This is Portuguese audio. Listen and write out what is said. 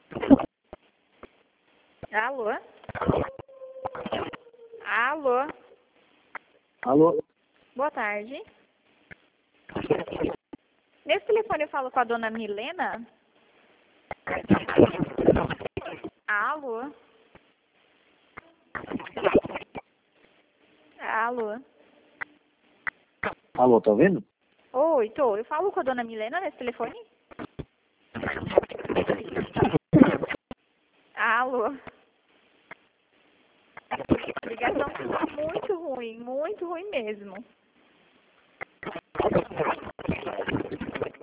Alô? Alô? Alô? Boa tarde. Nesse telefone eu falo com a dona Milena? Alô? Alô? Alô, tá ouvindo? Oi, tô. Eu falo com a dona Milena nesse telefone? Alô? A ligação tá muito ruim mesmo.